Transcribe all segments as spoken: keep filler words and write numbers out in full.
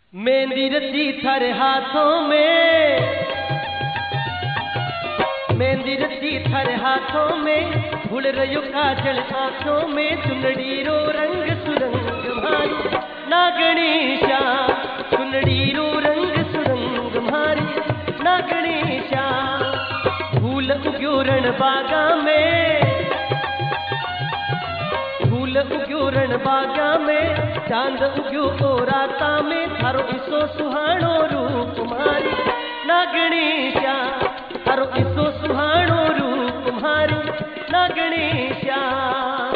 मेहंदी रची थारे हाथों में, मेहंदी रची थारे हाथों में, भूल रयो काजल आंखों में, चुनड़ी रो रंग सुरंग भारी नागणी श्याम, चुनड़ी रो रंग सुरंग भारी नागणी श्याम। फूल उग्यो रण बागा में, फूल उग्यो रण बागा में, चांद उग्यो ओ राता में, थारो इसो सुहाणो रूप मारी नागणी श्याम, थारो इसो सुहाणो रूप मारी नागणी श्याम।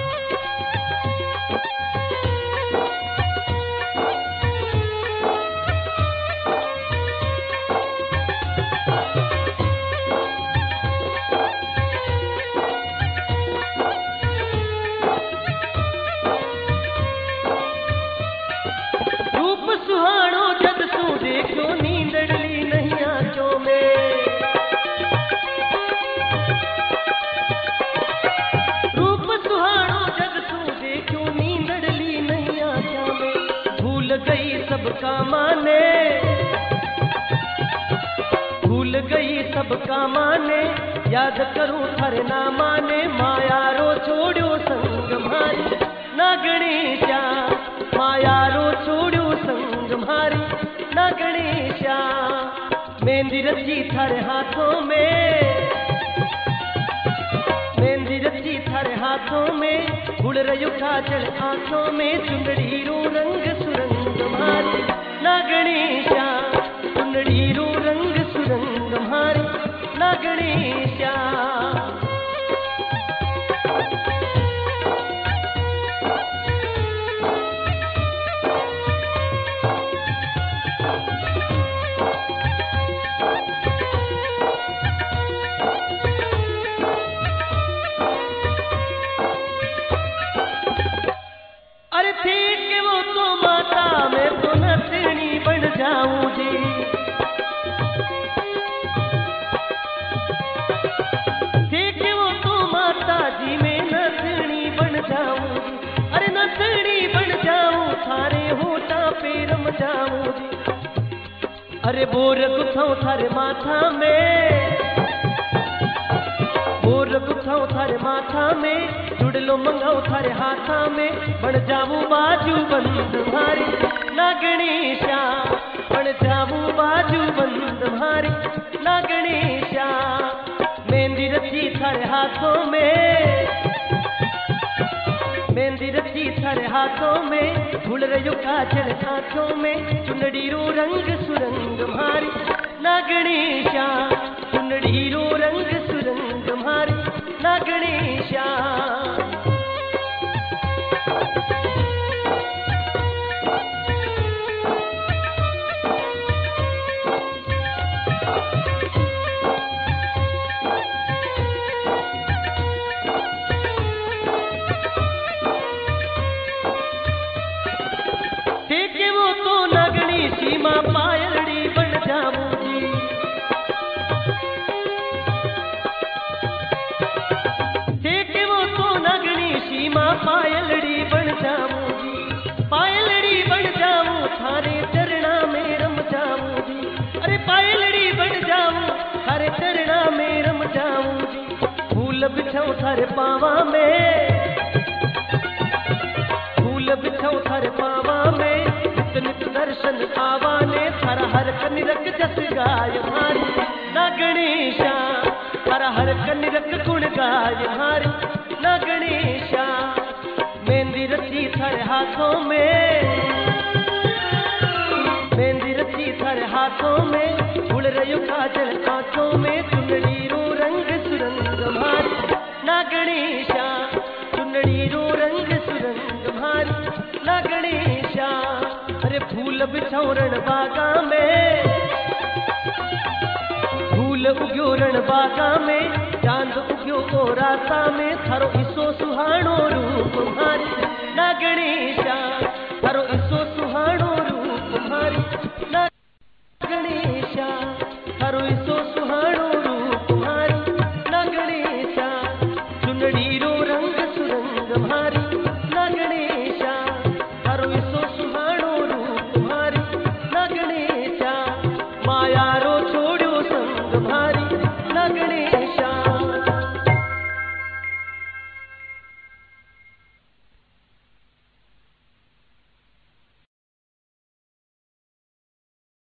सुहाणो जद सू देखो नींदड़ली नहीं आंखों में, रूप सुहाणो जद सू देखो नींदड़ली नहीं आंखों में, भूल गई सबका माने, भूल गई सबका माने, याद करूं थारे ना माने, माया रो छोड़ो संग भारी नागणी श्याम, माया रो छोड़ो संग भारी नागणी श्याम। मेहंदी रची थारे हाथों में, मेहंदी रची थारे हाथों में, भूल रयो काजल आंखों में, चुनड़ी रो रंग सुरंग भारी नागणी श्याम, चुनड़ी रो रंग सुरंग भारी नागणी श्याम। अरे ठीक है वो तो माता, मैं तो नथनी बन जाऊं जी, ठीक है वो तो माता जी, मैं नथनी बन जाऊं जी, अरे नथनी बन जाऊं, थारे होठा पे रम जाऊं जी। अरे बोर गुथाऊं थारे माथा में, बोर गुथाऊं थारे माथा में, जुड़लो मंगाऊं थारे हाथा में, बन जाऊं बाजू बंद भारी नागणी श्याम, बन जाऊं बाजू बंद भारी नागणी श्याम। मेहंदी रची थारे हाथों में, मेहंदी रची थारे हाथों में, भूल रयो काजल आंखों में, चुनड़ी रो रंग सुरंग भारी नागणी श्याम, चुनड़ी रो रंग सुरंग भारी नागणी श्याम। ठीक है वो तो नागणी सीमा पायलड़ी बन जाऊं जी, ठीक है वो तो नागणी सीमा पायलड़ी बन जाऊं जी, पायलड़ी बन जाऊं, थारे चरणा में रम जाऊं जी, अरे पायलड़ी बन जाऊं, थारे चरणा में रम जाऊं जी। फूल बिछाऊं थारे पावा में, फूल बिछाऊं थारे पावा में, नित नित दर्शन आवाने, थारा हर कनिरक जस गाय भारी नागणी श्याम, थारा हर कनिरक गुण गाय भारी नागणी श्याम। मेहंदी रची थारे हाथों में, मेहंदी रची थारे हाथों में, भूल रयो काजल आंखों में, चुनड़ी रो रंग सुरंग भारी नागणी श्याम, चुनड़ी रो रंग सुरंग भारी नागणी श्याम। अरे फूल बिछाऊं रण बागा में, फूल उग्यो रण बागा में, चांद उग्यो ओ राता में, थारो इसो सुहाणो रूप भारी नागणी श्याम, थारो इसो सुहाणो रूप भारी।